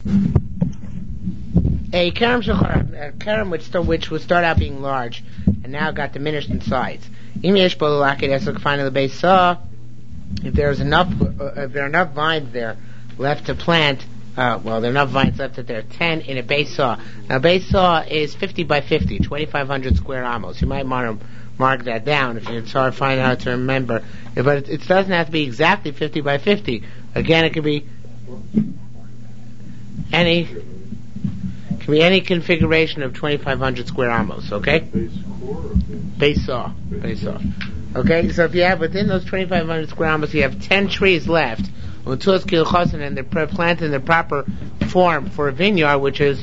A kerem which would start out being large and now got diminished in size. If there are enough vines there left to plant, there are enough vines left that there are 10 in a base saw. Now, a base saw is 50 by 50, 2,500 square amos. You might want to mark that down if it's hard to find out to remember. But it doesn't have to be exactly 50 by 50. Again, it could be any configuration of 2,500 square amos. Okay. Base saw. Okay, so if you have within those 2,500 square amos, you have 10 trees left, and they're planted in the proper form for a vineyard, which is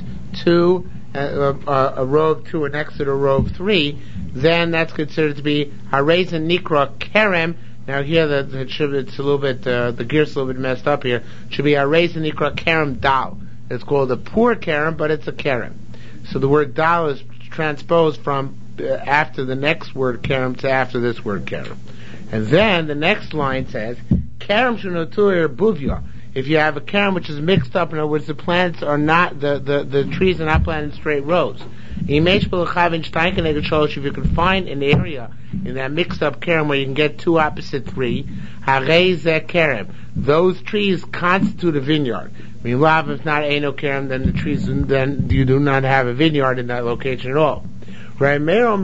a row of 2 next to the row of 3, then that's considered to be Harez Nikra Kerem. Now here it's a little bit, the gear's a little bit messed up here. It should be Harez Nikra Kerem Dal. It's called a poor Kerem, but it's a Kerem. So the word Dal is transposed from after the next word Kerem to after this word Kerem. And then the next line says, Kerem Shenotur Buvya. If you have a Kerem which is mixed up, in other words, the plants are not, the trees are not planted in straight rows. If you can find an area in that mixed up Kerem where you can get 2 opposite 3, Harez Kerem. Those trees constitute a vineyard. I mean, if not Eino Kerem, then you do not have a vineyard in that location at all. Anything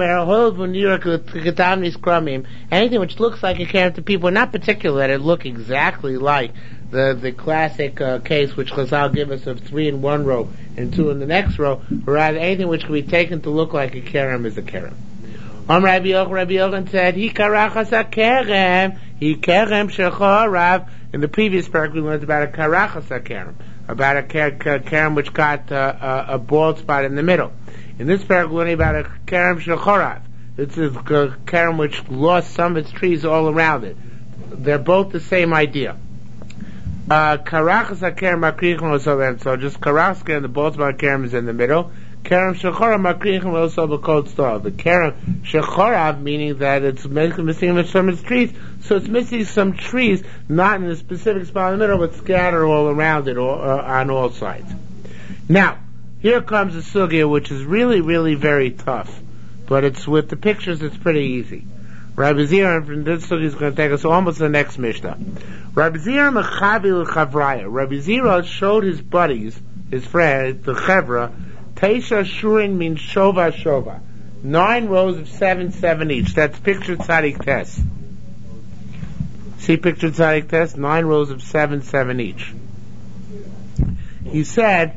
which looks like a kerem to people, not particular that it look exactly like the classic case which Chazal give us of 3 in one row and 2 in the next row, or rather anything which can be taken to look like a kerem is a kerem. Rabbi Yochanan said, He karachas kerem shechorav. In the previous parak we learned about a karachas kerem, about a kerem which got a bald spot in the middle. In this parak, we're learning about a kerem shechorav. It's a kerem which lost some of its trees all around it. They're both the same idea. Karachas kerem makrichin also, so just karachas kerem, the bald spot kerem is in the middle. Kerem shechorav makrichin also b'kol star. The kerem shechorav meaning that it's missing some of its trees, so it's missing some trees, not in a specific spot in the middle, but scattered all around it, on all sides. Now, here comes a sugya which is really, really very tough, but it's with the pictures it's pretty easy. Rabbi Zira from this sugya is going to take us almost to the next Mishnah. Rabbi Zira mechavi l'chavraya. Rabbi Zira showed his buddies, his friends, the chevra, teisha shurin min shova shova. 9 rows of 7 each. That's picture tzadik test. See picture tzadik test? 9 rows of 7 each. He said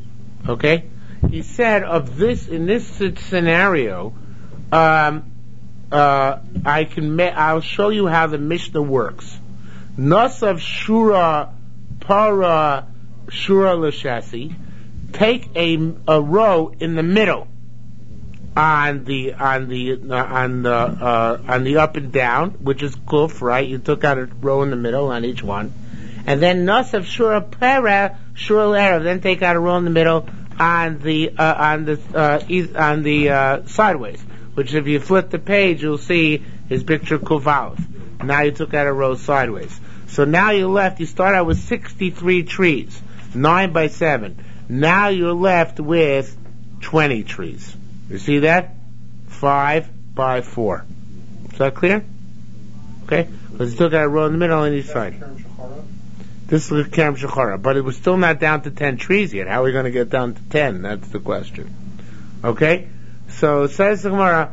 of this, in this scenario, I'll show you how the Mishnah works. Nasav shura para shura l'shasi. Take a row in the middle on the up and down, which is kuf, right? You took out a row in the middle on each one. And then nasav shura para shura l'erev. Then take out a row in the middle on the sideways, which if you flip the page, you'll see his picture kuvalv. Now you took out a row sideways. So now you start out with 63 trees, 9 by 7. Now you're left with 20 trees. You see that? 5 by 4. Is that clear? Okay? Because you took out a row in the middle on each side. This is Kerem Shechara, but it was still not down to 10 trees yet. How are we going to get down to 10? That's the question. Okay? So it says the Gemara,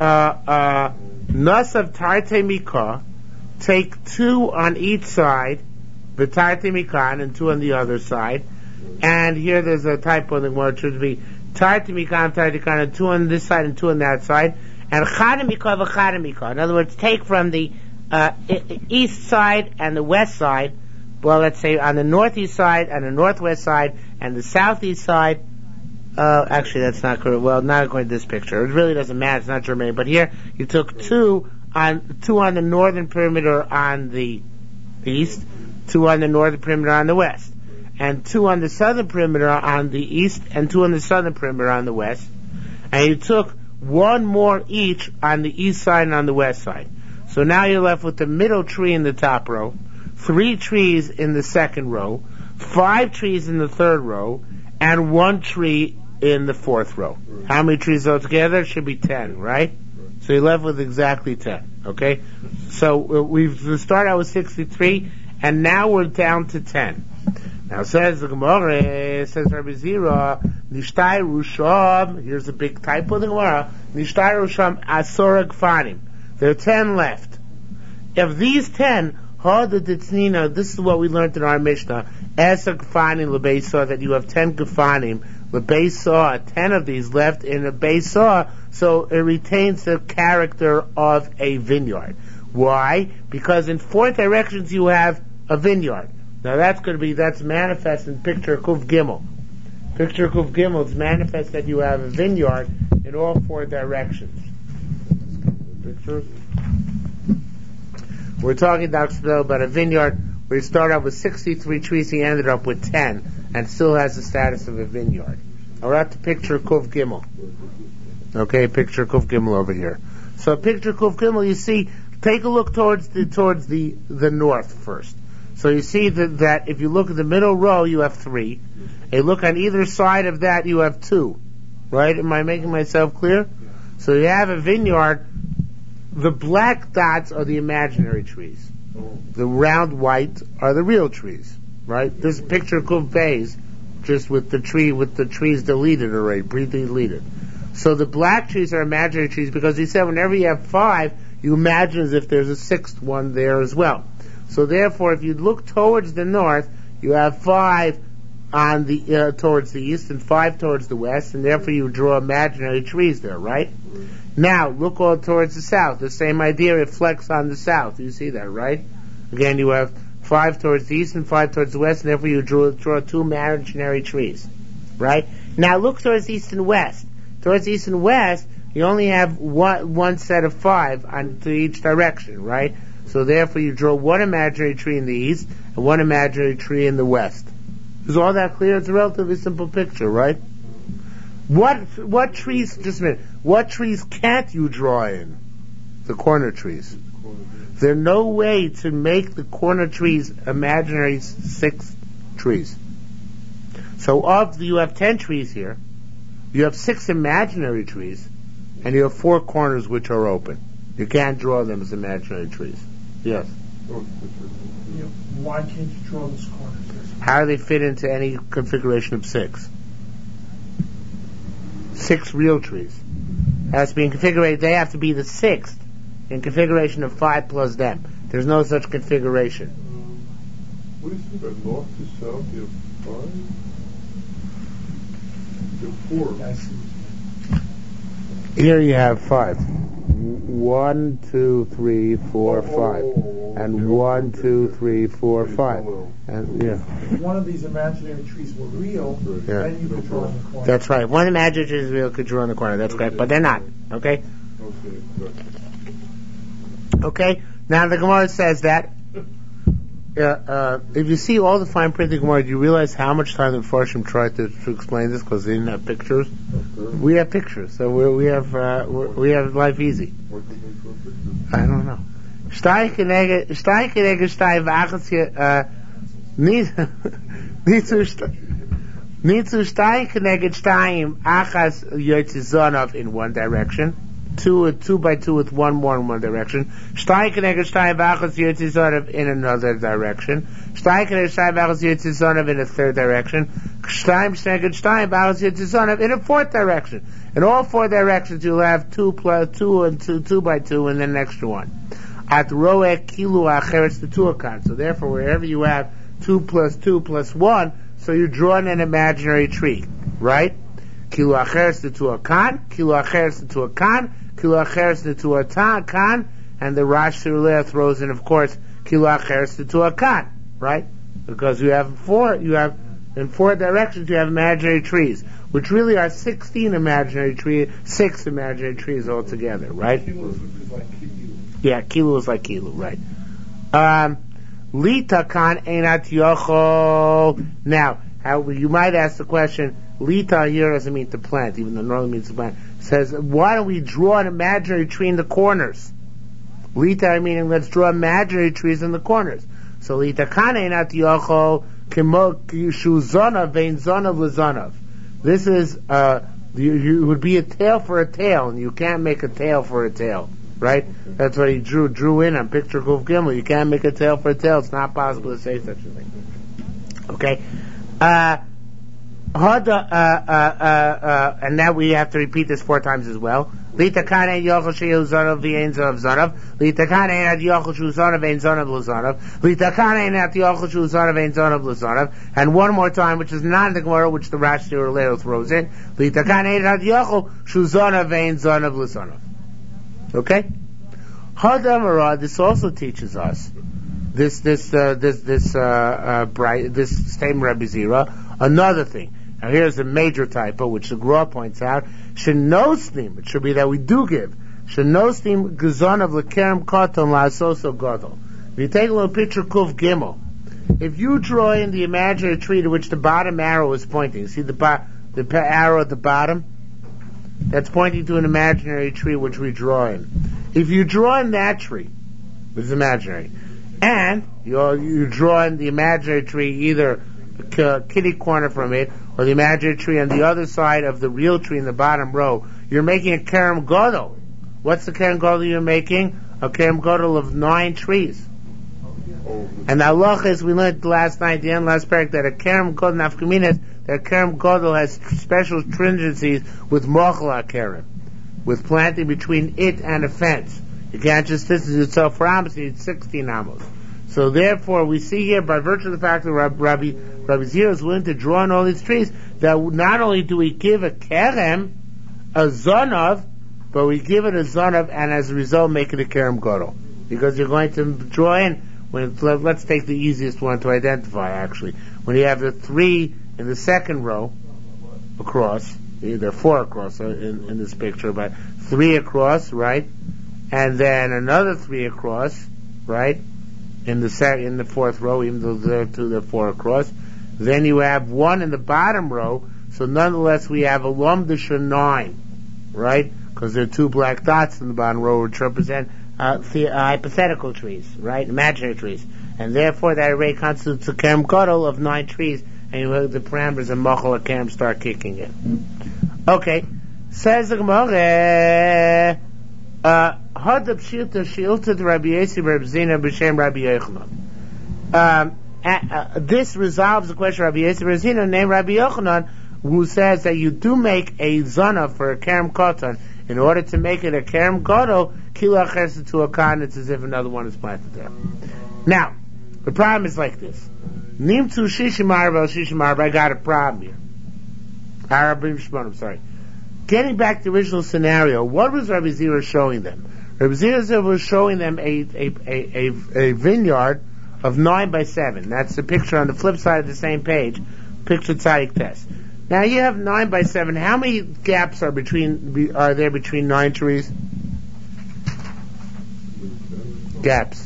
Nasav Tarte Mikah, take 2 on each side, the Tarte Mikan, and 2 on the other side. And here there's a typo in the Gemara, it should be Tarte Mikan, and 2 on this side and 2 on that side. And Chada Mikah, V'chada Mikah. In other words, take from the east side and the west side, well, let's say on the northeast side and the northwest side and the southeast side. Actually, that's not correct. Well, not according to this picture. It really doesn't matter. It's not germane. But here, you took 2 on the northern perimeter on the east, 2 on the northern perimeter on the west, and 2 on the southern perimeter on the east, and 2 on the southern perimeter on the west. And you took 1 more each on the east side and on the west side. So now you're left with the middle tree in the top row, 3 trees in the second row, 5 trees in the 3rd row, and 1 tree in the 4th row. How many trees altogether? It should be 10, right? So you're left with exactly 10, okay? So we've started out with 63, and now we're down to 10. Now says the Gemara, says Rabbi Zira, Nishtai Rusham, here's a big typo of the Gemara, Nishtai Rusham Asora Gfanim. There are 10 left. Of these 10, this is what we learned in our Mishnah, Esa Gfanim Lebeisah, that you have 10 Gfanim, Lebeisah, 10 of these left in a Beisah, so it retains the character of a vineyard. Why? Because in 4 directions you have a vineyard. Now that's manifest in picture Kuf Gimel. Picture Kuf Gimel is manifest that you have a vineyard in all 4 directions. Picture. We're talking about a vineyard where he started out with 63 trees, he ended up with 10, and still has the status of a vineyard. We're at the picture Kuf Gimel. Okay, picture Kuf Gimel over here. So picture Kuf Gimel, you see, take a look towards the north first. So you see that if you look at the middle row, you have 3. A look on either side of that, you have 2. Right? Am I making myself clear? So you have a vineyard. The black dots are the imaginary trees. The round white are the real trees. Right? This picture Kuf Beis, just with the trees deleted already, pre-deleted. So the black trees are imaginary trees because he said whenever you have 5, you imagine as if there's a 6th one there as well. So therefore, if you look towards the north, you have 5 on the towards the east and 5 towards the west, and therefore you draw imaginary trees there, right? Now look all towards the south. The same idea reflects on the south. You see that, right? Again, you have 5 towards the east and 5 towards the west, and therefore you draw 2 imaginary trees, right? Now look towards the east and west. Towards the east and west, you only have one set of 5 to each direction, right? So therefore you draw 1 imaginary tree in the east and 1 imaginary tree in the west. Is all that clear? It's a relatively simple picture, right? What trees, just a minute, what trees can't you draw in? The corner trees. There's no way to make the corner trees imaginary 6 trees. So you have 10 trees here, you have 6 imaginary trees, and you have 4 corners which are open. You can't draw them as imaginary trees. Yes. Why can't you draw those corners? How do they fit into any configuration of 6? 6 real trees. Has to be in configuration. They have to be the 6th in configuration of 5 plus them. There's no such configuration. What do you think about north to south? You have 5. You have 4. Here you have 5. 1, 2, 3, 4, 5. And 1, 2, 3, 4, 5. And if one of these imaginary trees were real, then you could draw in the corner. That's right. One imaginary tree is real, could draw in the corner. That's correct. But they're not. Okay? Okay? Now the Gemara says that if you see all the fine print of the Gemara, do you realize how much time the Farshim tried to explain this because they didn't have pictures? We have pictures, so we have life easy. I don't know. Nitzu Stein Keneged Stein Achas Yotzizonov in one direction. 2 by 2 with 1 more in one direction. Stein Keneged Stein Achas Yotzizonov in another direction. Stein Keneged Stein Achas Yotzizonov in a third direction. Stein Keneged Stein Achas Yotzizonov in a fourth direction. In all 4 directions you'll have 2 plus 2 and 2 by 2 and then an extra one. At Roek Kilu Acheretz the Tuakan. So therefore wherever you have 2 plus 2 plus 1, so you're drawing an imaginary tree, right? Kilu Acheretz the Tuakan, Kilu Acheretz the Tuakan, Kilu Acheretz the Tuakan, and the Rash Siruleh throws in, of course, Kilu Acheretz the Tuakan, right? Because in 4 directions you have imaginary trees, which really are 16 imaginary trees, 6 imaginary trees altogether, right? Yeah, Kilu is like Kilu, right? Lita kan einat yochol. Now, you might ask the question, Lita here doesn't mean to plant, even though it normally means to plant. It says, why don't we draw an imaginary tree in the corners? Lita meaning let's draw imaginary trees in the corners. So Lita kan einat yochol Shuzanav vein zanav l'zanav. This is you would be a tail for a tail, and you can't make a tail for a tail, right? That's what he drew in on picture Kuf Gimel. You can't make a tail for a tail. It's not possible to say such a thing. Okay. And now we have to repeat this 4 times as well. Litakane yochel sheyu zanav v'ein zanav zanav. Litakane ad yochel shu zanav v'ein zanav l'zanav. Litakane ad yochel shu zanav v'ein zanav l'zanav. And one more time, which is not in the Gemara, which the Rashi or later throws in. Litakane ad yochel shu zanav v'ein zanav l'zanav. Okay. Hadamara. This also teaches us this statement Rabbi Zira. Another thing. Now here's a major typo, which the Gra points out. Shenosnim, it should be that we do give. Shenosnim gazon of lekerem katon la'asoso gadol. If you take a little picture Kuf Gimel, if you draw in the imaginary tree to which the bottom arrow is pointing, see the arrow at the bottom? That's pointing to an imaginary tree which we draw in. If you draw in that tree, which is imaginary, and you draw in the imaginary tree either kitty corner from it, or the imaginary tree on the other side of the real tree in the bottom row, you're making a kerem gadol. What's the kerem gadol you're making? A kerem gadol of 9 trees. And the halacha is, we learned last night, the end last parak, that a kerem gadol nafkaminas, that a kerem gadol has special stringencies with mochla kerem, with planting between it and a fence. You can't just distance yourself for amos, you need 16 amos. So therefore, we see here, by virtue of the fact that Rabbi Zira is willing to draw on all these trees, that not only do we give a kerem, a zonav, but we give it a zonav, and as a result, make it a kerem gadol. Because you're going to draw in, let's take the easiest one to identify, actually. When you have the 3 in the second row, across, there are 4 across in this picture, but 3 across, right? And then another 3 across, right? In the 4th row, even though there are 4 across. Then you have 1 in the bottom row, so nonetheless we have a lomdisha 9, right? Because there are 2 black dots in the bottom row which represent hypothetical trees, right? Imaginary trees. And therefore that array constitutes a kerem gadol of 9 trees, and the parameters of machal kerem start kicking in. Okay. Says the Gemara, Hadab Shilta Shilta to Rabbi Yossi Rabbi Zina B'Shem Rabbi Yochanan. This resolves the question of Rabbi Yossi Rabbi Zina named Rabbi Yochanan, who says that you do make a zana for a kerem katan. In order to make it a kerem gadol, kila chesed to a kan, it's as if another one is planted there. Now, the problem is like this. Nimtu shishim arba shishim arba. I got a problem here. Arabim shmonim, sorry. Getting back to the original scenario, what was Rabbi Zira showing them? Rabbi Zira was showing them a vineyard of 9 by 7. That's the picture on the flip side of the same page. Picture Tzadik Test. Now you have 9 by 7. How many gaps are there between 9 trees? Gaps.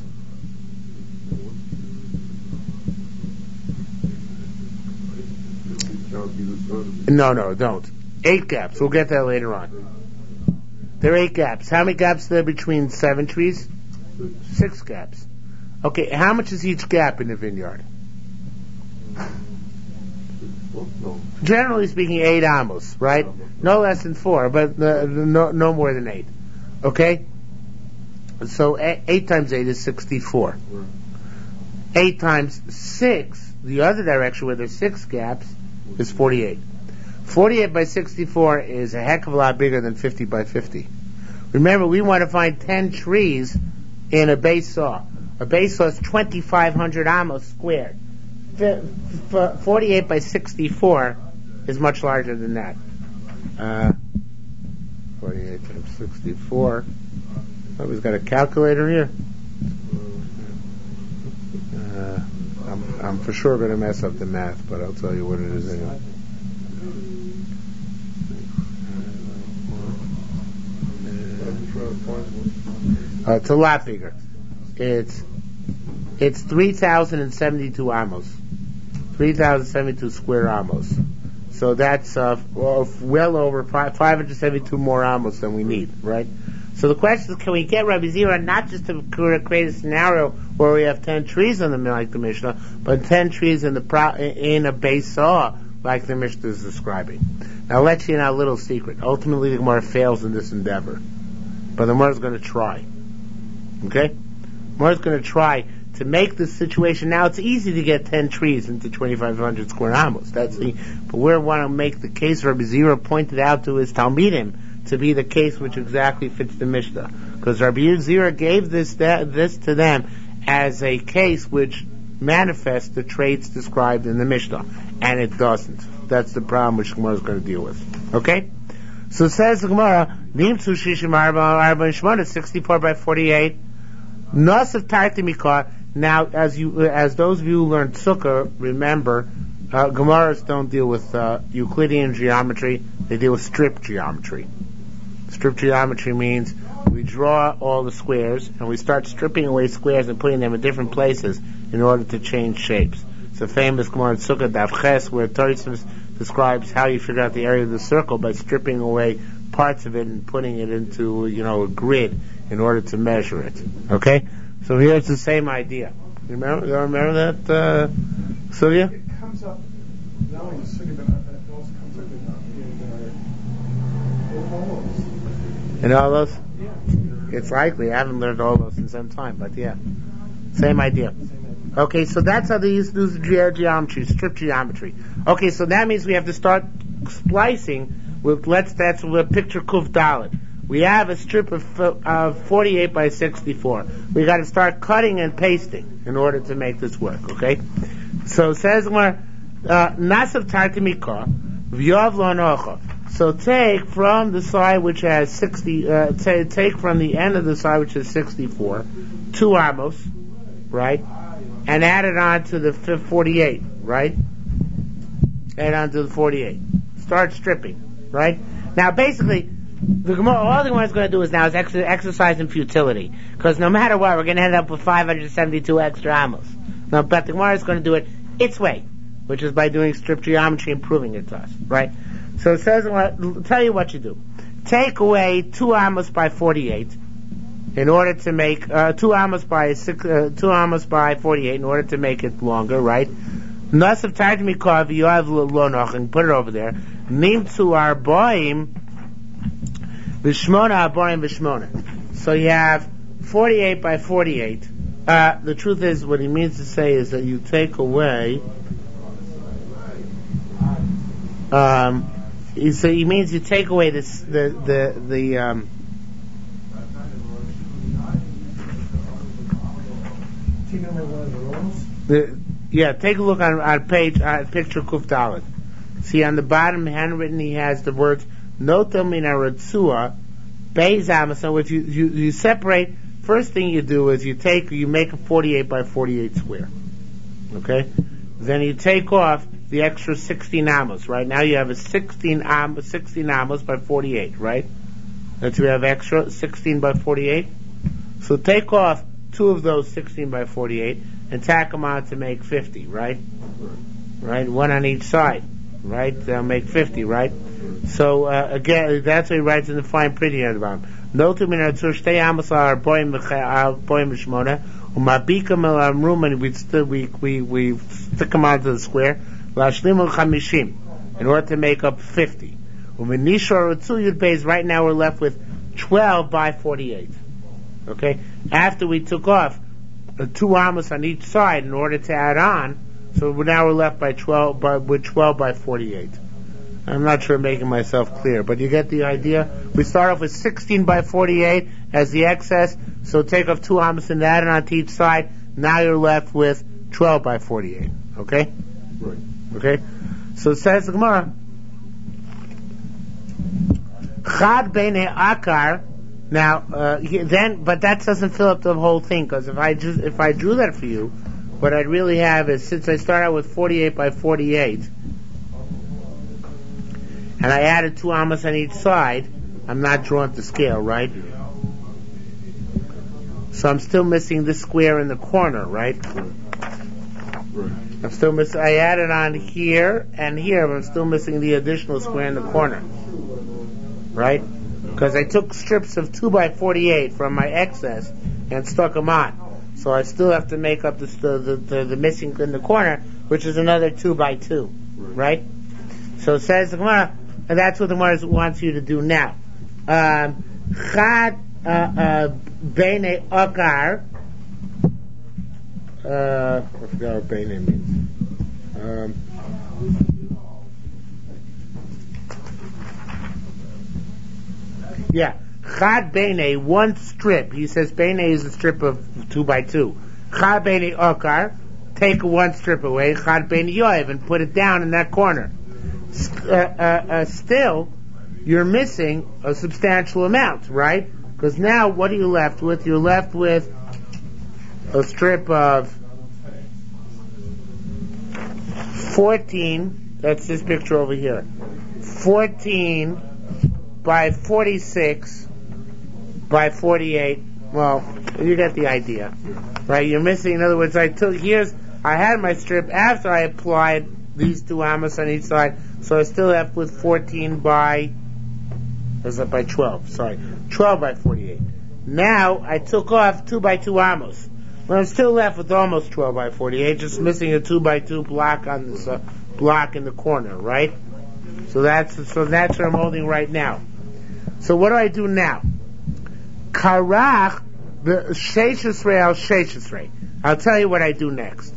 No, don't. 8 gaps. We'll get that later on. There are 8 gaps. How many gaps are there between 7 trees? 6 gaps. Okay, how much is each gap in the vineyard? Generally speaking, 8 amos, right? No less than 4, but no more than 8. Okay? So 8 times 8 is 64. 8 times 6, the other direction where there's 6 gaps, is 48. 48 by 64 is a heck of a lot bigger than 50 by 50. Remember, we want to find 10 trees in a base saw. A base saw is 2,500 amos squared. 48 by 64 is much larger than that. 48 times 64. Somebody's got a calculator here. I'm for sure going to mess up the math, but I'll tell you what it is anyway. It's a lot bigger. It's 3,072 amos. 3,072 square amos. So that's well over 572 more amos than we need, right? So the question is, can we get Rabbi Zira not just to create a scenario where we have 10 trees in the like the Mishnah, but 10 trees in a base saw like the Mishnah is describing? Now, I'll let you in a little secret. Ultimately, the Gemara fails in this endeavor, but the Gemara is going to try. Okay, the Gemara is going to try to make this situation. Now, it's easy to get 10 trees into 2,500 square amos. But we want to make the case Rabbi Zira pointed out to his Talmidim to be the case which exactly fits the Mishnah. Because Rabbi Zira gave this to them as a case which manifests the traits described in the Mishnah. And it doesn't. That's the problem which the Gemara is going to deal with. Okay? So it says the Gemara, Nimtzu Shishim Arba Shmona, 64 by 48. Nasav Tarti Mikar. Now, as those of you who learned Sukkah, remember, Gemaras don't deal with Euclidean geometry, they deal with strip geometry. Strip geometry means we draw all the squares and we start stripping away squares and putting them in different places in order to change shapes. It's a famous Gemara in Sukkah Daf Ches where Tosfos describes how you figure out the area of the circle by stripping away parts of it and putting it into a grid in order to measure it. Okay? So here's the same idea. You remember that, Sylvia? It comes up, not only in Sukkah, but it also comes up in all those? Yeah. It's likely. I haven't learned all those in some time, but yeah. Same idea. Okay, so that's how they use geometry, strip geometry. Okay, so that means we have to start splicing with, that's with picture Kuf Dalet. We have a strip of 48 by 64. We got to start cutting and pasting in order to make this work, okay? So it says more, Nasav Tarti Mikar, V'yav Lo Nocha. So take from the side which has 60, take from the end of the side which is 64, 2 amos, right? And add it on to the 48, right? Add on to the 48. Start stripping, right? Now basically, all the Gemara is going to do is exercise in futility. Because no matter what, we're going to end up with 572 extra amos. Now, but the Gemara is going to do it its way, which is by doing strip geometry and proving it to us, right? So it says, I'll tell you what you do. Take away 2 amos by 48 in order to make 2 amos by 48 in order to make it longer, right? Nasav Tarti Mikar v'yoav lo noch, and put it over there. Nimtzu arbaim v'shmona arbaim v'shmona. So you have 48 by 48. The truth is, what he means to say is that you take away. So he means you take away this take a look on picture Kuf Dalet. See on the bottom handwritten he has the words Nota Mina Ratzua Beis Amos, which you separate. First thing you do is you make a 48 by 48 square. Okay? Then you take off the extra 16 amos, right? Now you have a 16 amos by 48, right? That you have extra 16 by 48. So take off 2 of those 16 by 48 and tack them on to make 50, right? Right? 1 on each side, right? They'll make 50, right? So, again, that's what he writes in the fine print here about him. Notu min atzur shtei amos are boim v'shmona umabikam el amrum, and we stick them onto the square lashlimu chamishim in order to make up 50. Umenishor utzu yud beis. Right now we're left with 12 by 48. Okay, after we took off 2 amos on each side in order to add on, so now we're left with 12 by 48. I'm not sure I'm making myself clear, but you get the idea. We start off with 16 by 48 as the excess, so take off 2 amos and add it on to each side. Now you're left with 12 by 48. Okay? Right. Okay? So it says the Gemara, Chad bene akar. Now, but that doesn't fill up the whole thing, because if I drew that for you, what I'd really have is, since I start out with 48 by 48, and I added 2 amos on each side, I'm not drawing to scale, right? So I'm still missing this square in the corner, right? I'm still missing. I added on here and here, but I'm still missing the additional square in the corner, right? because I took strips of 2x48 from my excess and stuck them on. So I still have to make up the missing in the corner, which is another 2x2, right? So it says the Gemara, and that's what the Gemara wants you to do now. Chad bene akar. I forgot what bene means. Chad bene, one strip. He says bene is a strip of 2x2. Chad bene akar, take one strip away. Chad bene yoev, and put it down in that corner. Still, you're missing a substantial amount, right? Because now, what are you left with? You're left with a strip of 14, that's this picture over here, 14 by 46 by 48, well, you get the idea, right? You're missing, in other words, I had my strip after I applied these 2 amos on each side, so I still left with 14 by 12 by 48. Now, I took off 2 by 2 amos. Well, I'm still left with almost 12 by 48, just missing a 2 by 2 block on this block in the corner, right? So that's what I'm holding right now. So what do I do now? Karach the sheishisrei al sheishisrei. I'll tell you what I do next.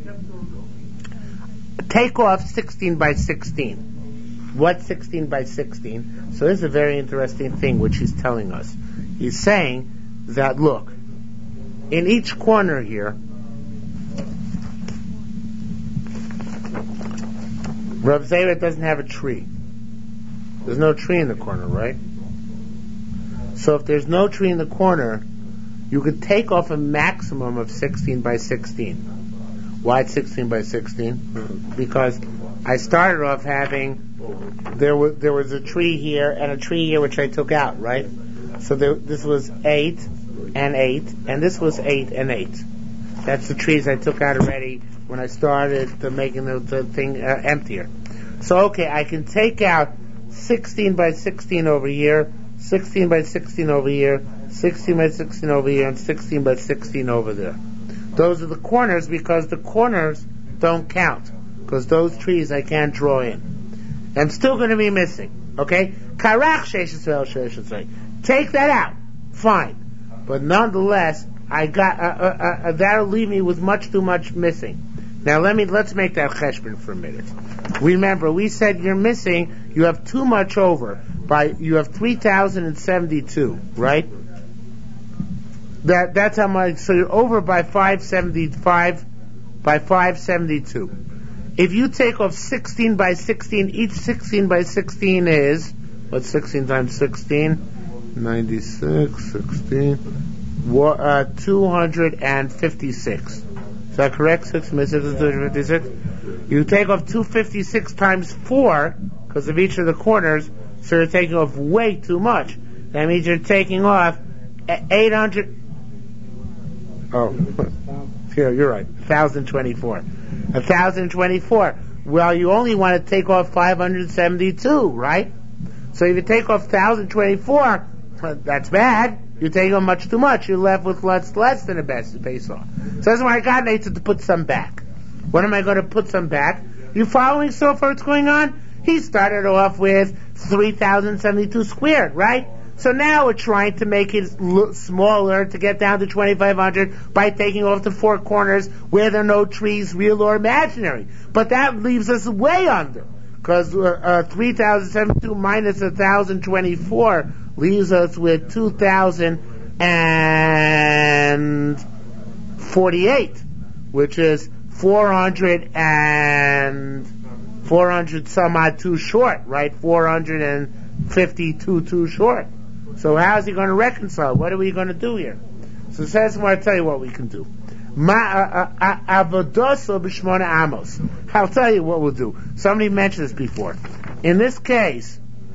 Take off 16 by 16. What's 16 by 16? So this is a very interesting thing which he's telling us. He's saying that, look, in each corner here, Rav Zera doesn't have a tree. There's no tree in the corner, right? So if there's no tree in the corner, you could take off a maximum of 16 by 16. Why it's 16 by 16? Because I started off having, there was a tree here and a tree here which I took out, right? So this was 8 and 8, and this was 8 and 8. That's the trees I took out already when I started making the thing emptier. So okay, I can take out 16 by 16 over here, 16 by 16 over here, 16 by 16 over here, and 16 by 16 over there. Those are the corners, because the corners don't count, because those trees I can't draw in. I'm still going to be missing. Okay? Karach sheishisrei sheishisrei. Take that out. Fine. But nonetheless, I got that'll leave me with much too much missing. Now let's make that cheshbon for a minute. Remember, we said you're missing. You have too much over. You have 3,072, right? That's how much. So you're over by 575 by 572. If you take off 16 by 16, each 16 by 16 is, what's 16 times 16? 96, 16, 256. Is that correct? 6 by 6 is 256. You take off 256 times 4, because of each of the corners, so you're taking off way too much. That means you're taking off 800. Oh, here, you're right. 1,024. 1,024. Well, you only want to take off 572, right? So if you take off 1,024, that's bad. You take off much too much. You're left with less than the best base off. So that's why I got Nathan to put some back. When am I going to put some back? You following so far what's going on? He started off with 3,072 squared, right? So now we're trying to make it smaller to get down to 2,500 by taking off the 4 corners where there are no trees, real or imaginary. But that leaves us way under, because 3,072 minus 1,024 leaves us with 2,048, which is 400 some odd too short, right? 452 too short. So how's he going to reconcile? What are we going to do here? So it says, I'll tell you what we can do. I'll tell you what we'll do. Somebody mentioned this before. In this case,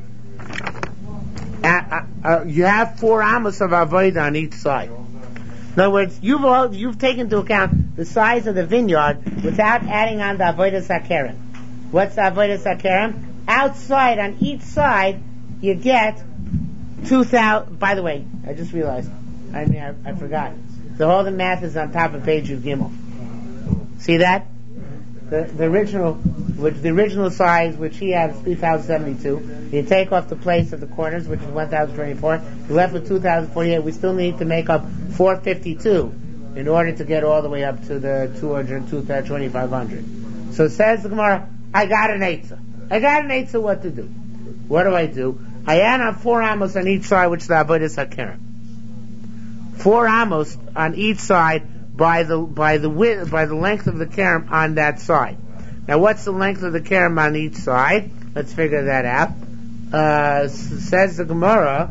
you have 4 amos of avodah on each side. In other words, you've taken into account the size of the vineyard without adding on the avodah sakerim. What's the avodah sakerim? Outside, on each side, you get 2,000. By the way, I just realized. I forgot. The whole the math is on top of page of Gimel. See that? The original size, which he had, is 3,072. You take off the place of the corners, which is 1,024. You're left with 2,048. We still need to make up 452 in order to get all the way up to the 2,500. So says the Gemara, I got an eitzah. What to do? What do? I add on 4 amos on each side, which is the avodas hakerem. 4 amos on each side by the length of the kerem on that side. Now, what's the length of the kerem on each side? Let's figure that out. Says the Gemara,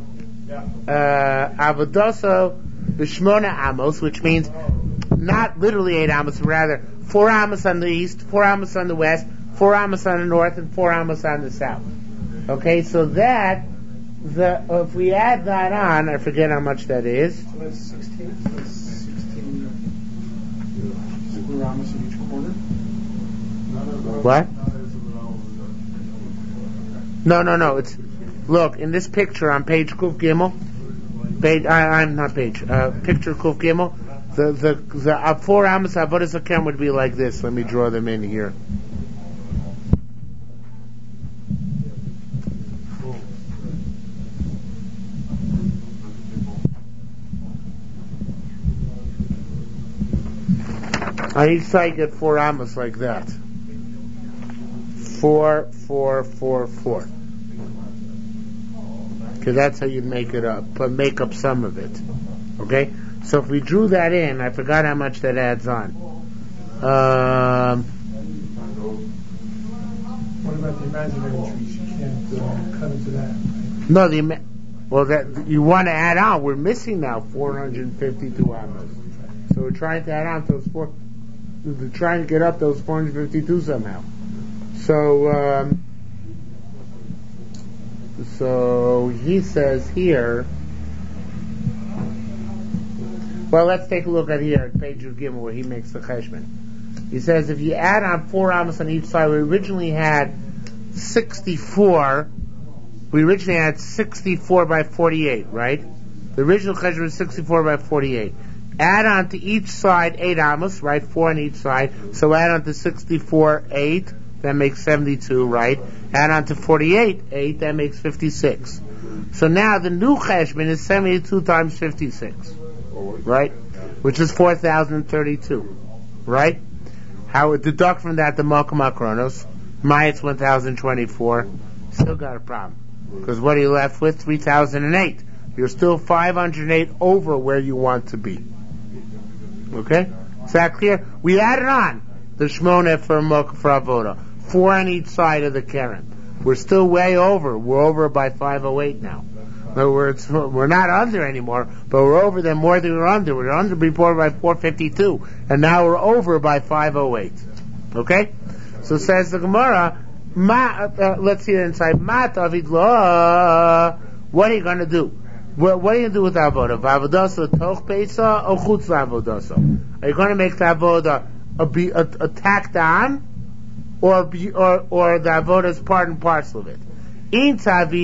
avodoso b'shmona amos, which means not literally 8 amos, rather 4 amos on the east, 4 amos on the west, 4 amos on the north, and 4 amos on the south. Okay, so that if we add that on, I forget how much that is. So that's 16. That's 16 amos in each corner. What? No. It's look in this picture on page Kuf Gimel. Picture Kuf Gimel. The 4 amos avodas hakerem would be like this. Let me draw them in here. On each side, get 4 amos like that. 4, 4, 4, 4. Okay, that's how you make it up, but make up some of it. Okay? So if we drew that in, I forgot how much that adds on. What about the imaginary trees? You can't cut into that, right? No, that you want to add on. We're missing now 452 amos. So we're trying to add on those 4. We're trying to get up those 452 somehow. So he says here. Well, let's take a look at here at page of Gimel where he makes the cheshbon. He says if you add on 4 amos on each side, we originally had 64. We originally had 64 by 48, right? The original cheshbon was 64 by 48. Add on to each side 8 amos, right? 4 on each side. So add on to 64, 8. That makes 72, right? Add on to 48, 8. That makes 56. So now the new cheshbon is 72 times 56, right? Which is 4,032, right? How would deduct from that the Malkum HaKronos? Minus 1,024. Still got a problem. Because what are you left with? 3,008. You're still 508 over where you want to be. Okay? Is that clear? We added on the Shmona for Avoda. 4 on each side of the Keren. We're still way over. We're over by 508 now. In other words, we're not under anymore, but we're over them more than we're under. We're under before by 452, and now we're over by 508. Okay? So says the Gemara, let's see it inside. What are you going to do? What are you going to do with the avodah? V'avodosa toch peisa or chutz v'avodosa? Are you going to make the avodah a tacked on, or the avodah is part and parcel of it? If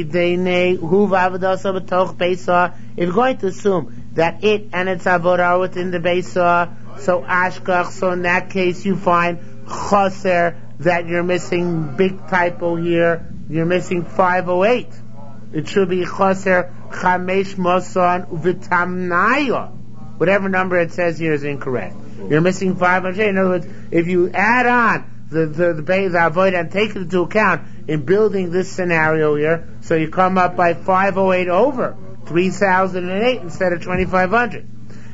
you're going to assume that it and its avodah are within the beisa, so ashkach, so in that case you find chaser, that you're missing big typo here, you're missing 508. It should be chaser chamesh mosan uvitamnaya. Whatever number it says here is incorrect. You're missing 500. In other words, if you add on the avodah and take it into account in building this scenario here, so you come up by 508 over 3,008 instead of 2,500.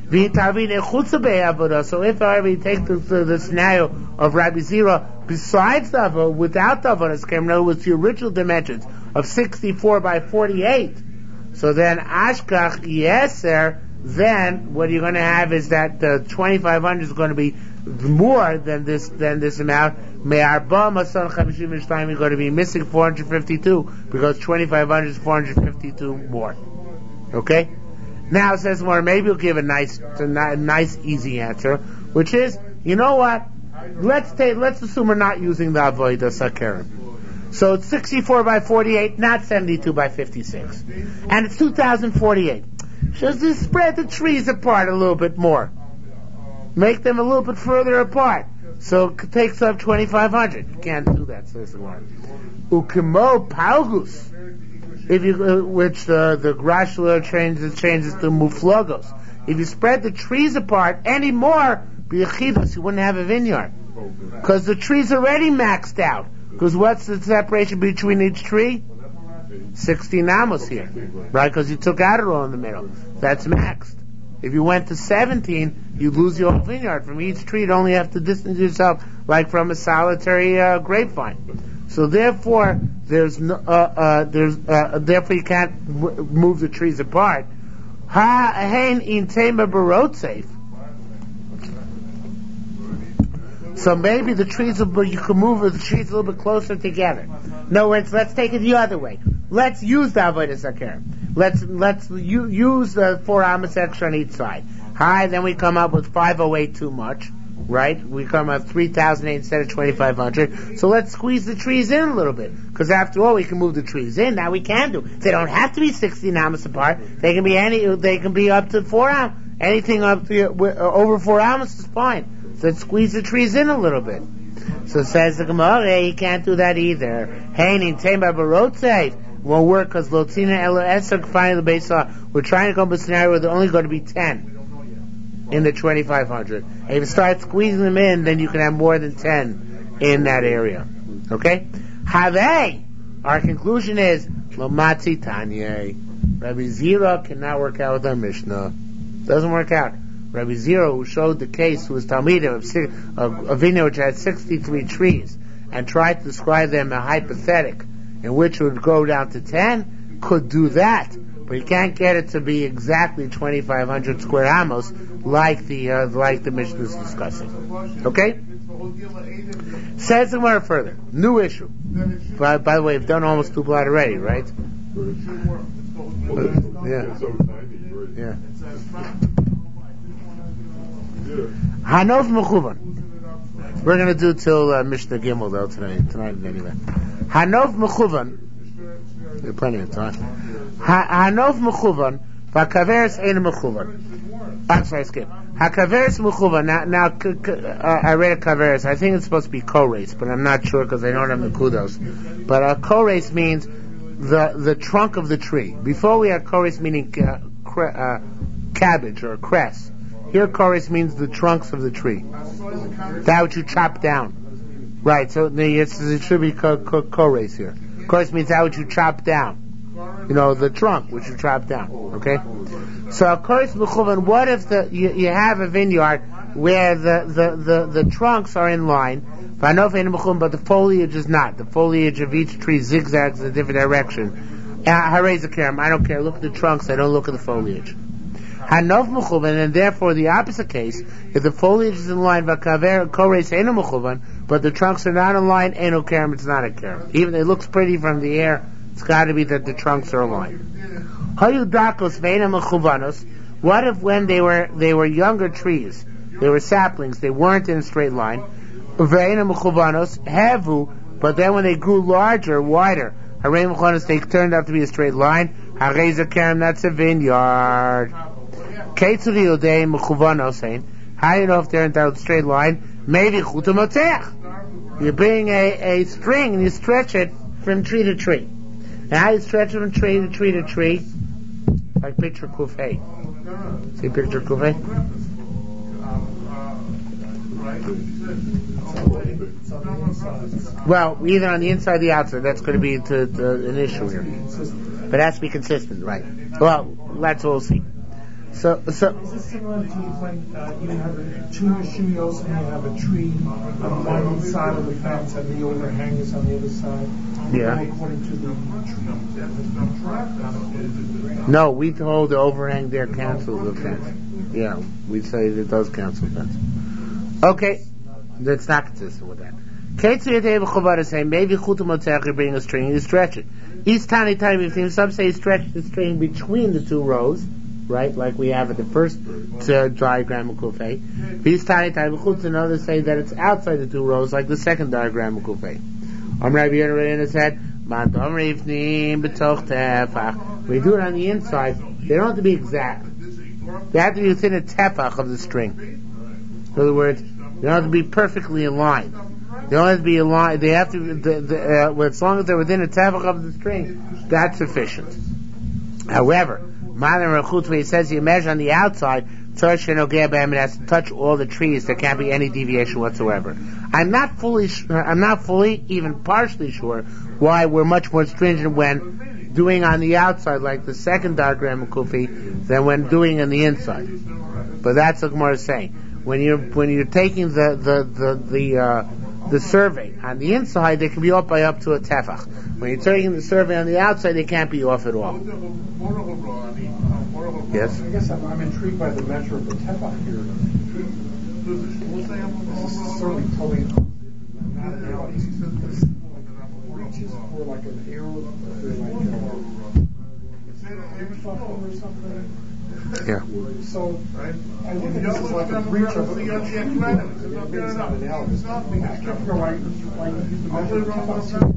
So if however you take the scenario of Rabbi Zira besides the avodah, without the avodah, in other words, the original dimensions of 64 by 48, so then ashkach yeser, then what you're going to have is that the 2,500 is going to be more than this amount. You're going to be missing 452 because 2,500 is 452 more. Okay? Now it says more. Maybe you'll give a nice easy answer, which is, you know what? Let's assume we're not using the avodah hakerem. So it's 64 by 48, not 72 by 56. And it's 2,048. So just spread the trees apart a little bit more. Make them a little bit further apart. So it takes up 2,500. You can't do that, says the one. Ukimo Paugus. If you, which the Grashler changes to Muflogos. If you spread the trees apart anymore, B'yachivos, you wouldn't have a vineyard. Because the tree's already maxed out. Because what's the separation between each tree? 16 amos here. Right? Because you took out a row in the middle. That's maxed. If you went to 17, you lose your whole vineyard. From each tree, you'd only have to distance yourself like from a solitary grapevine. So therefore, therefore you can't move the trees apart. Ha-hein in tema barotzef. So maybe the trees you can move the trees a little bit closer together. In other words, let's take it the other way. Let's use the Avodah Zakir. Let's use the 4 amos extra on each side. Hi, then we come up with 508 too much, right? We come up 3,008 instead of 2,500. So let's squeeze the trees in a little bit, because after all, we can move the trees in. Now we can do. They don't have to be 16 amos apart. They can be They can be up to 4 amos. Anything up to over 4 amos is fine. So let's squeeze the trees in a little bit. So says the Gemara, you can't do that either. Hainin tema barotzef won't work because lotzina elo esek finally the base. We're trying to come up with a scenario where they're only going to be 10 in the 2,500. And if you start squeezing them in, then you can have more than 10 in that area. Okay? Havei. Our conclusion is Lomatzi Tanye. Rabbi Zira cannot work out with our Mishnah. Doesn't work out. Rabbi Zira, who showed the case, who was Talmidim of a vineyard which had 63 trees, and tried to describe them a hypothetic in which it would go down to 10, could do that. But you can't get it to be exactly 2,500 square amos like the Mishnah is discussing. Okay? Says the Gemara further. New issue. By the way, we've done almost 2 blot already, right? Yeah. Hanof Mechuvan. We're going to do till Mishnah Gimel though tonight anyway. Hanof Mechuvan. There's plenty of time. Hanof Mechuvan. V'kaveres ein Mechuvan. I'm sorry, skip. Hakaveres Mechuvan. Now, I read a kaveres. I think it's supposed to be kores, but I'm not sure because I don't have the kudos. But kores means the trunk of the tree. Before we had kores meaning cabbage or cress. Here, kores means the trunks of the tree. That which you chop down. Right, so it should be kores here. Kores means that which you chop down. You know, the trunk which you chop down. Okay? So, kores mechuvan, what if you have a vineyard where the trunks are in line, but the foliage is not. The foliage of each tree zigzags in a different direction. I don't care. Look at the trunks, I don't look at the foliage. Hanof mechuvan, and therefore the opposite case, if the foliage is in line, but the trunks are not in line, eno kerem, it's not a kerem. Even it looks pretty from the air, it's got to be that the trunks are aligned. What if when they were younger trees, they were saplings, they weren't in a straight line, but then when they grew larger, wider, they turned out to be a straight line, that's a vineyard. How do you know if they're in a straight line? Maybe you bring a string and you stretch it from tree to tree. Now how you stretch it from tree to tree to tree? Like picture Kufay. See picture Kufay? Well, either on the inside or the outside. That's going to be an issue here. But it has to be consistent, right? Well, that's what we'll see. So is this similar to when you have 2 yeshuyos and you have a tree on one side of the fence and the overhang is on the other side? Yeah. According to the tree. No, we hold the overhang there cancels the fence. Yeah, we say it does cancel the fence. Okay, that's not consistent with that. Maybe you bring a string and you stretch it. Each tiny time, some say stretch the string between the 2 rows. Right, like we have at the first diagram of Kufay. These tiny and others say that it's outside the 2 rows, like the second diagram of Kufay. Rabbi Yehuda said, we do it on the inside. They don't have to be exact. They have to be within a tefach of the string. In other words, they don't have to be perfectly aligned. They don't have to be aligned. They have to, as long as they're within a tefach of the string, that's sufficient. However, Malan Rechutz, where he says you measure on the outside, it has to touch all the trees. There can't be any deviation whatsoever. I'm not fully, even partially sure why we're much more stringent when doing on the outside, like the second diagram of Kufi, than when doing on the inside. But that's what Gemara is saying. When you're taking the survey on the inside, they can be off by up to a tefach. When you're taking the survey on the outside, they can't be off at all. Yes? I guess I'm intrigued by the measure of the tefach here. This is certainly totally not analogous. This reaches for like an arrow, like or something. Yeah. So I think this is like a breach of the it's not analogous. I can't figure why you use the measure of the tefach.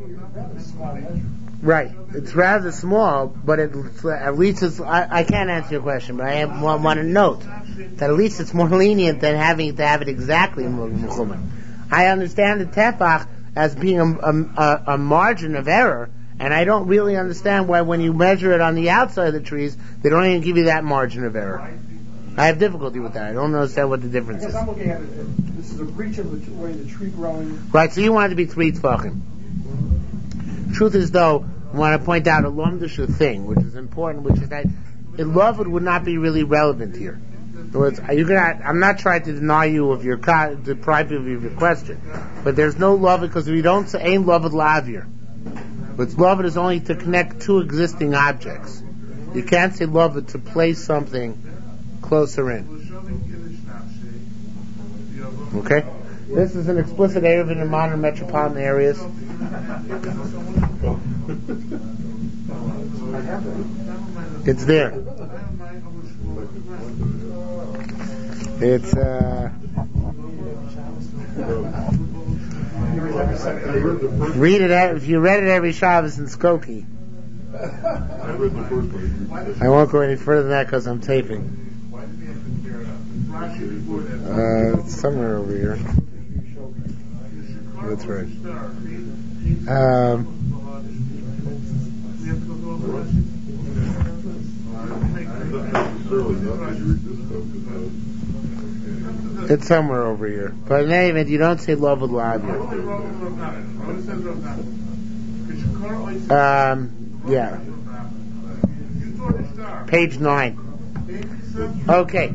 Right. It's rather small, but at least it's, I can't answer your question, but I want to note that at least it's more lenient than having to have it exactly mechumen. I understand the tefach as being a margin of error, and I don't really understand why when you measure it on the outside of the trees, they don't even give you that margin of error. I have difficulty with that. I don't understand what the difference is. I'm looking at it, this is a breach of the way the tree growing. Right, so you want it to be 3 tefachim. Truth is, though, I want to point out a lumdishu thing, which is important, which is that Ilovud would not be really relevant here. In other words, I'm not trying to deny you of deprive you of your question, but there's no love because we don't say aim lovud lavir. But lovud is only to connect 2 existing objects. You can't say lovud to place something closer in. Okay? This is an explicit Erev in modern metropolitan areas. It's there. It's read it. If you read it every Shabbos in Skokie. I won't go any further than that because I'm taping. It's somewhere over here. That's right. It's somewhere over here. But in any event, you don't say love with live here. Yeah. Page 9. Okay.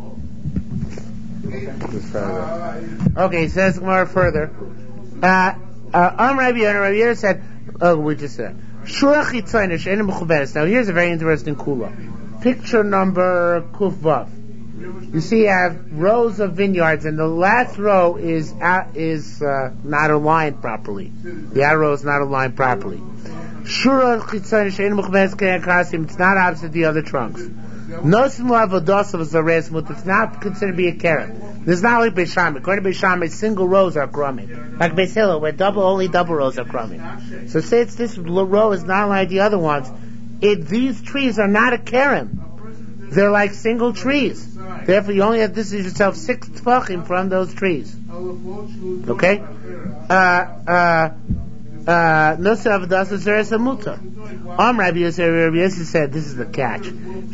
Okay, he says more further. Rabbi Yehuda said, we just said, now here's a very interesting kula. Picture number Kuf-Vav. You see, you have rows of vineyards, and the last row is not aligned properly. The outer row is not aligned properly. It's not opposite the other trunks. It's not considered to be a keren. This is not like Beis Shammai. According to Beis Shammai, single rows are krumim. Like Beis Hillel, where only double rows are krumim. So say this row is not like the other ones. These trees are not a keren. They're like single trees. Therefore, you only have to distance yourself 6 tefachim from those trees. Okay? Nosav Adasa Zeres Amuta. Rabbi Yossi said, this is the catch.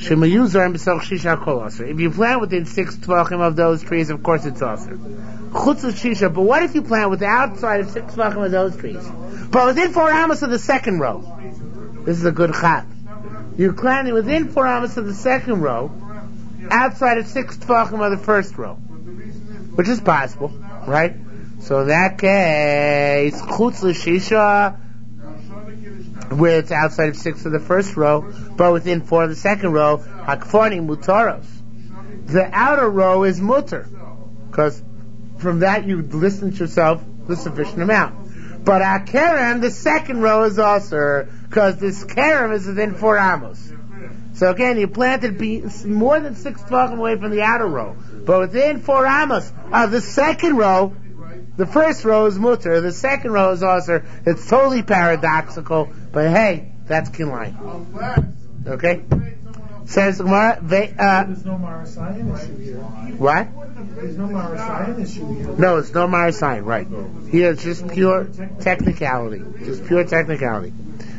If you plant within 6 tefachim of those trees, of course it's also. But what if you plant with the outside of 6 tefachim of those trees? But within 4 amos of the second row. This is a good chat. You're planting within 4 amos of the second row, outside of 6 tefachim of the first row. Which is possible, right? So in that case, chutz l'shisha, where it's outside of 6 of the first row, but within 4 of the second row, hakforni mutaros. The outer row is mutar, because from that you distance yourself the sufficient amount. But kerem, the second row is also, because this kerem is within 4 amos. So again, you planted more than 6 tefachim away from the outer row, but within 4 amos of the second row, The first row is mutter. The second row is also. It's totally paradoxical, but hey, that's kilayim. Okay. Says Gemara. There's no Marasayan issue here. What? There's no Marasayan issue here. No, it's no Marasayan, right. Here it's just pure technicality. Just pure technicality.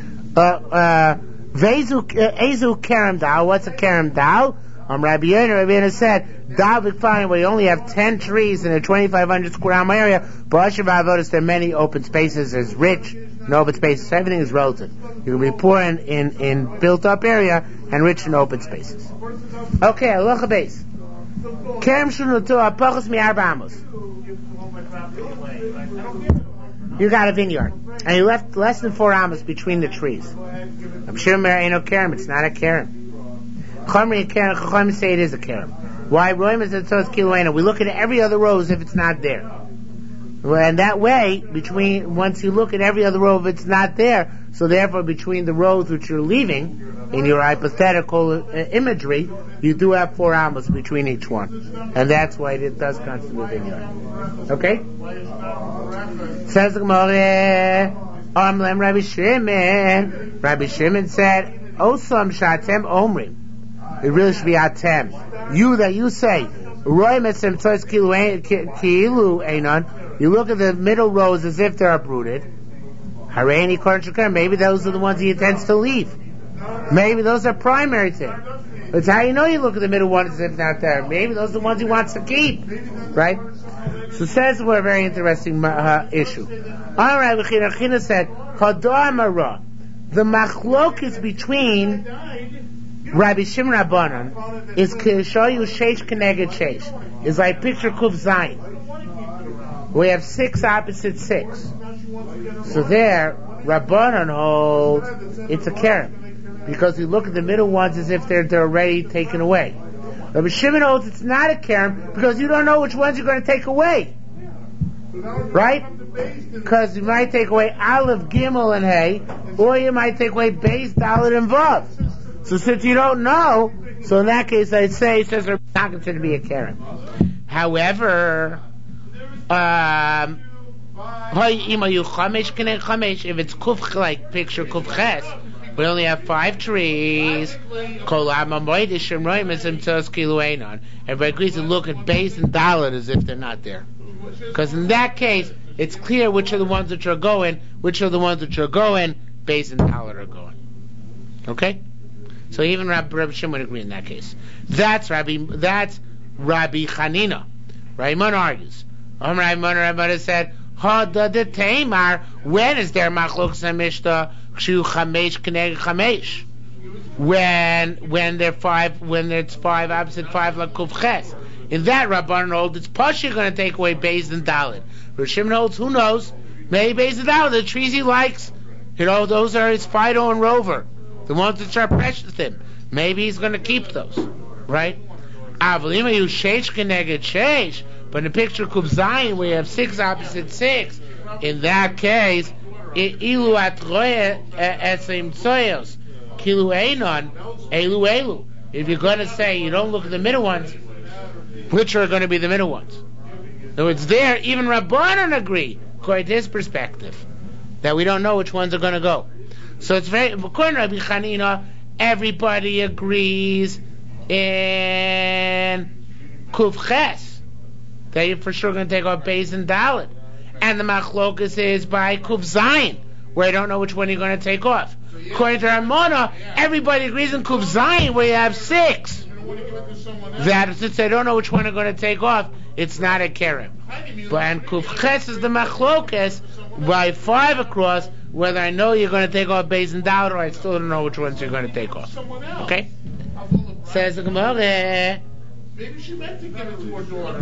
Ezu Kerem Dal. What's a Kerem Dal? Rabbi Yonah said, Dal B'Kfarim, where you only have 10 trees in a 2,500 square mile area, but Asher V'Avodas, there are many open spaces. There's rich, no open spaces. So everything is relative. You can be poor in built-up area and rich in open spaces. Okay, Halacha Beis. Kerem Shunutu Apachos Mi4 Amos. You got a vineyard, and you left less than 4 amos between the trees. I'm sure there ain't no kerem. It's not a kerem. Chachamim say it is a kerem. Why? We look at every other row as if it's not there. And that way, once you look at every other row, if it's not there, so therefore between the rows which you're leaving, in your hypothetical imagery, you do have 4 amos between each one. And that's why it does constitute a vineyard. Okay? Says the Gemara, Amlem Rabbi Shimon. Rabbi Shimon said, Osam Shatem Omrim. It really should be Atem. You say, Roy Mesem Tzos Kilu Einon. You look at the middle rows as if they're uprooted. Hareini Korn Shakar. Maybe those are the ones he intends to leave. Maybe those are primary things. That's how you know you look at the middle ones as if not there. Maybe those are the ones he wants to keep. Right? So says we're a very interesting issue. Alright, China said, Kadamara. The machlok is between Rabbi Shimon Rabbanan is Kishoyu Sheish Keneged Sheish. Is like picture Kuf Zayin. We have 6 opposite 6. So there, Rabbanan holds it's a kerem. Because you look at the middle ones as if they're already taken away. Rabbi Shimon holds it's not a kerem because you don't know which ones you're going to take away. Right? Because you might take away Aleph, Gimel, and Hey, or you might take away Beis, Dalet, and Vav. So since you don't know, so in that case I'd say it says they're not considered to be a kerem. However, if it's kuf, like picture kuf ches, we only have 5 trees. Everybody agrees to look at Beis and Dalet as if they're not there. Because in that case, it's clear which are the ones which are going, Beis and Dalet are going. Okay? So even Rabbi Shimon would agree in that case. That's Rabbi Chanina. Rabbi Mon argues. Rabbi said, when is there machlokes and mishnah? When it's 5 opposite 5 like kuf ches. In that Rabbanan holds it's Pasha going to take away Beis and Dalet. Rabbi Shimon holds, who knows? Maybe Beis and Dalet, the trees he likes. Those are his Fido and Rover. The ones which are precious to him. Maybe he's going to keep those. Right? But in the picture Kuf Zayin, we have 6 opposite 6. In that case, ilu atroye esim tzoyos kilu einon elu. If you're going to say you don't look at the middle ones, which are going to be the middle ones? In other words, there even Rabbanan agree, according to his perspective, that we don't know which ones are going to go. So it's very according to Rabbi Chanina, everybody agrees in Kuf Ches that you're for sure going to take off Beis and Dalet. And the machlokas is by Kuf Zayin, where I don't know which one you're going to take off. According to Ramona, everybody agrees in Kuf Zayin, where you have 6. That since they don't know which one they're going to take off, it's not a kerem. But and Kuf Ches is the machlokas by 5 across, whether I know you're going to take off Beis and Dalet, or I still don't know which ones you're going to take off. Okay? Says the Gemara. Maybe she meant to give it to her daughter.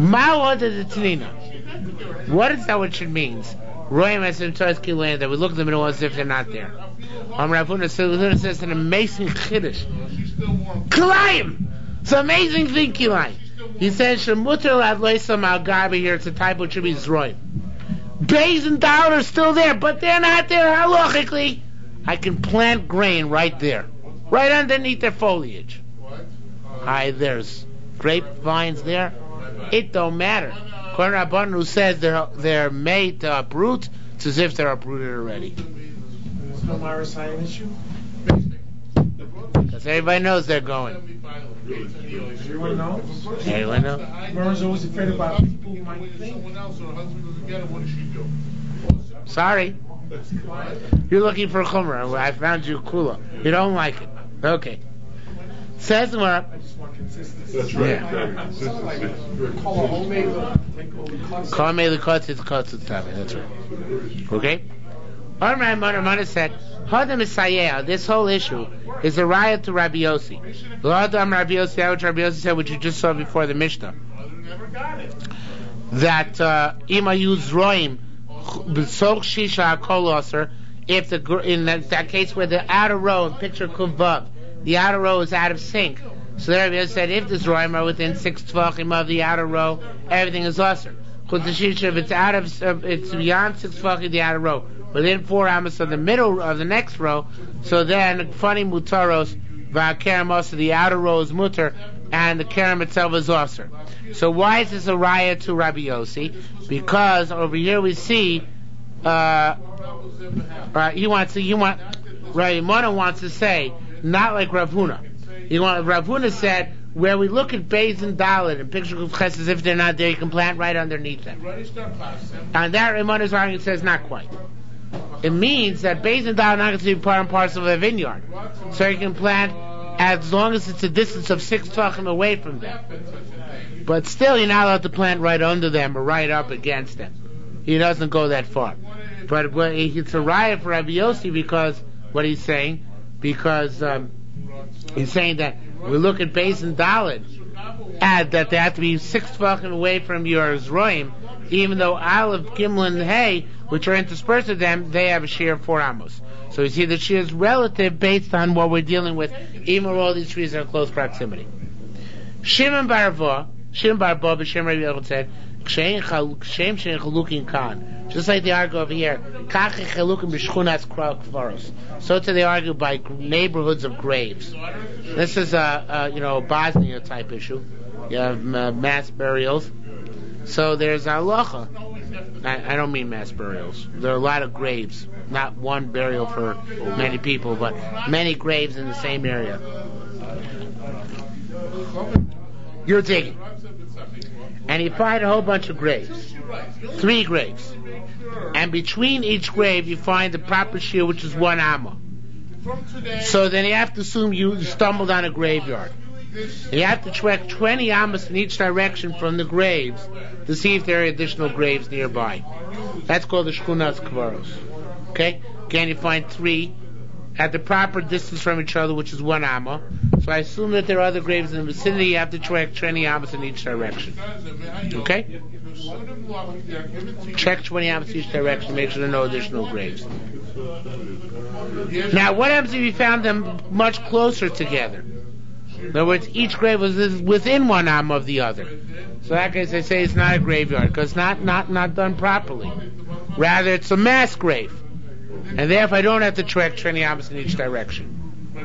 What is that which it means? That we look at them and as if they're not there. Rav Huna says an amazing chiddush. Kilayim! It's an amazing thing, Kilayim. He says, Shemuter Ladloisam al Garbi here, it's a type which should be Zroim. Beis and Dalet are still there, but they're not there halachically. I can plant grain right there. Right underneath their foliage. There's grapevines there. It don't matter. According to Rabbanan, who says they're made to uproot, it's as if they're uprooted already. There's no Maris Hayan issue? Because everybody knows they're going. Everyone knows? Everyone knows. Mara's always afraid about people who might think. Someone else or her husband doesn't get it, what does she do? Sorry. You're looking for a chumrah. I found you kula. You don't like it. Okay. Says the Gemara. I just want consistency. That's right. Yeah. Consistency. Call a homemade, take all the cuts. Call me the cuts, it's cuts, it's time. That's right. Okay? Our Mother said, Hadam Isayah, this whole issue is a riot to Rabbi Yossi. Hadam Rabbi Yossi, which Rabbi Yossi said, which you just saw before the Mishnah. That Ima used Roim, B'soch Shisha Kol Osir, if in that case where the outer row, picture Kuvav, the outer row is out of sync. So there Rabbi Yossi said, if this Roim are within 6 Tvachim of the outer row, everything is Osir. If it's out of, it's beyond 6 Tvachim, the outer row, within 4 amos of the middle of the next row, so then funny mutaros va'kerem also the outer row is mutar and the kerem itself is osir. So why is this a raya to Rabbi Yossi? Because over here we see Rabbi Yimona wants to say not like Rav Huna. Rav Huna said where we look at Beis and Dalet and picture of Ches as if they're not there, you can plant right underneath them. And that Ramona's argument says not quite. It means that Beis and Dalet are not going to be part and parcel of a vineyard. So you can plant as long as it's a distance of 6 tefachim away from them. But still, you're not allowed to plant right under them or right up against them. He doesn't go that far. But it's a riot for Rabbi Yossi because, what he's saying, because he's saying that we look at Beis and Dalet, add that they have to be 6 tefachim away from your Zroim, even though Aleph, Gimel, and Hey, which are interspersed with them, they have a share of 4 amos. So you see that she is relative based on what we're dealing with, even though all these trees are in close proximity. Shimon Bar Bo, B'Shem Rabbi Yochanan said, just like they argue over here, so too they argue by neighborhoods of graves. This is a Bosnia type issue. You have mass burials. So there's halacha. I don't mean mass burials. There are a lot of graves, not one burial for many people, but many graves in the same area. You're digging, and you find a whole bunch of graves, 3 graves, and between each grave you find the proper shear, which is 1 amma. So then you have to assume you stumbled on a graveyard. And you have to track 20 amas in each direction from the graves to see if there are additional graves nearby. That's called the Shchunas Kvaros. Okay? Again, you find 3 at the proper distance from each other, which is 1 amma. So I assume that there are other graves in the vicinity. You have to track 20 amas in each direction. Okay? Check 20 amas in each direction to make sure there are no additional graves. Now, what happens if you found them much closer together? In other words, each grave was within 1 amma of the other. So that case, I say it's not a graveyard because it's not done properly. Rather, it's a mass grave, and therefore I don't have to track 20 ammas in each direction.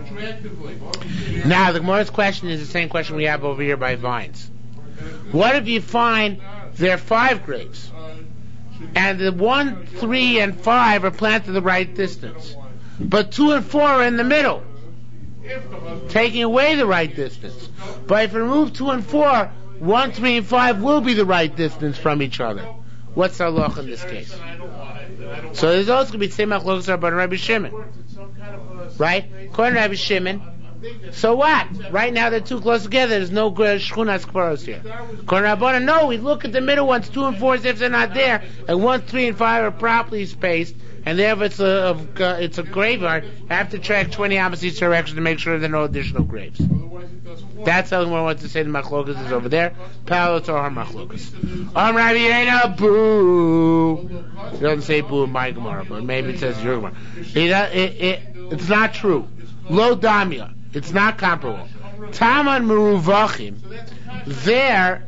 Now, the Gemara's question is the same question we have over here by vines. What if you find there are 5 graves, and the 1, 3, and 5 are planted the right distance, but 2 and 4 are in the middle, taking away the right distance. But if you remove 2 and 4, 1, 3, and 5 will be the right distance from each other. What's the halacha in this case? So there's also going to be same halacha about Rabbi Shimon, right? According to Rabbi Shimon, so what? Right now they're too close together. There's no Shchunas Kvaros here. According to Rabbanan, no. We look at the middle ones, 2 and 4, as if they're not there, and 1, 3, and 5 are properly spaced. And therefore it's a graveyard. I have to track 20 opposite directions to make sure there are no additional graves. That's how I want to say the machlokas is over there. Parallel to our machlokas. Rabbi Yeina, boo. He doesn't say boo in my Gemara, but maybe it says your Gemara. It's not true. Lo damya. It's not comparable. Taman meruvachim. They're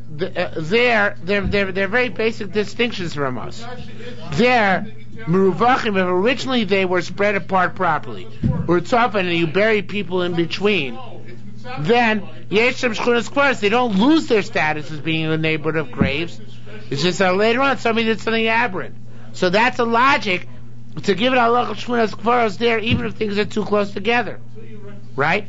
very basic distinctions from us. Meruvachim, if originally they were spread apart properly, or tough and you bury people in between, then Yeshem Shchunas Kvaros, they don't lose their status as being in the neighborhood of graves, It's just that later on somebody did something aberrant. So that's a logic to give it halacha shchunas kvaros there, even if things are too close together, right?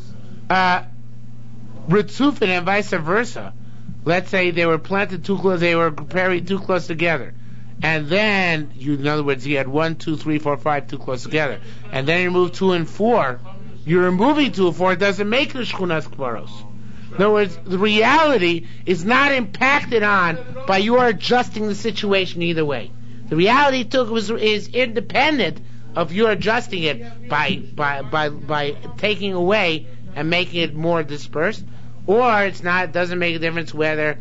Ritzufin and vice versa. Let's say they were planted too close, they were buried too close together, and then in other words, you had 1, 2, 3, 4, 5 too close together, and then you remove 2 and 4. You're removing 2 and 4. It doesn't make it shchunas kvaros. In other words, the reality is not impacted on by your adjusting the situation either way. The reality is independent of your adjusting it by taking away and making it more dispersed, or it's not. It doesn't make a difference whether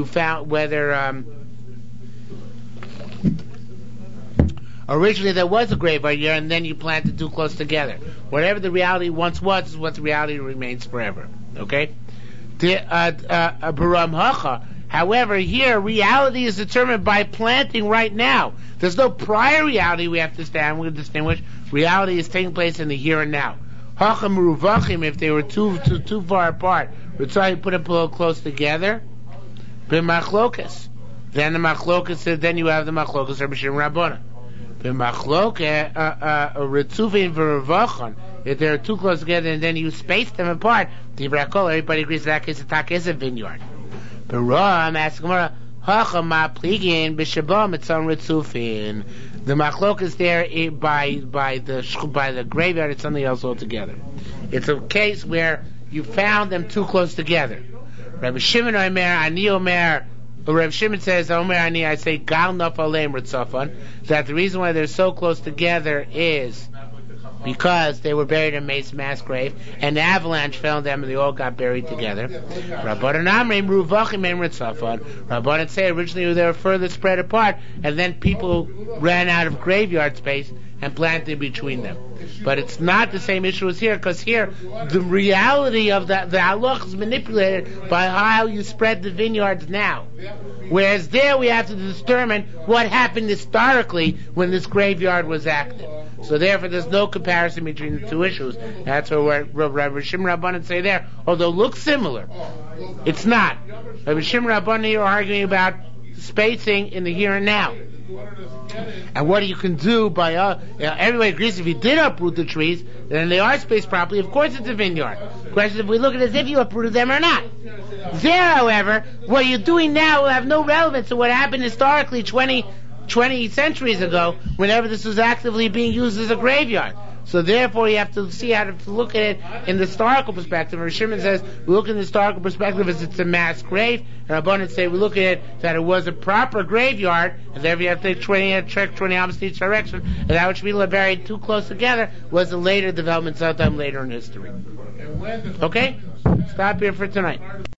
originally there was a graveyard here and then you planted too close together. Whatever the reality once was is what the reality remains forever. Okay. However, here reality is determined by planting right now. There's no prior reality we have to distinguish. Reality is taking place in the here and now. If they were too far apart, we're trying to put them a little close together. B'machlokas. Then the machlokas. Then you have the machlokas Rabbi Shimon Rabbana. B'machlokas ritzufin v'revachon. If they're too close together and then you space them apart, everybody agrees that case attack is a vineyard. But I'm asking Gemara, Hachama pligin b'shabam etzon ritzufin. The machlokas there by the graveyard, it's something else altogether. It's a case where you found them too close together. Rabbi Shimon Omer, Ani Omer. Rabbi Shimon says, Omer Ani, I say gal nafalem ritzafan. That the reason why they're so close together is because they were buried in a mass grave, and the avalanche fell on them, and they all got buried together. Rabbanan say originally they were further spread apart, and then people ran out of graveyard space and planted between them. But it's not the same issue as here, because here the reality of the halach is manipulated by how you spread the vineyards now. Whereas there we have to determine what happened historically when this graveyard was active. So therefore there's no comparison between the two issues. That's what Rabbi Shimon Rabbanan say there. Although it looks similar, it's not. Rabbi Shimon Rabbanan here are arguing about spacing in the here and now. And what you can do by everybody agrees if you did uproot the trees, then they are spaced properly. Of course it's a vineyard. The question is if we look at it as if you uprooted them or not. There, however, what you're doing now will have no relevance to what happened historically 20 centuries ago, whenever this was actively being used as a graveyard. So therefore you have to see how to look at it in the historical perspective. And Shimon says we look in the historical perspective as it's a mass grave, and Rabbanan say we look at it that it was a proper graveyard, and therefore you have to check 20 opposite each direction, and that which people are buried too close together was a later development sometime later in history. Okay? Stop here for tonight.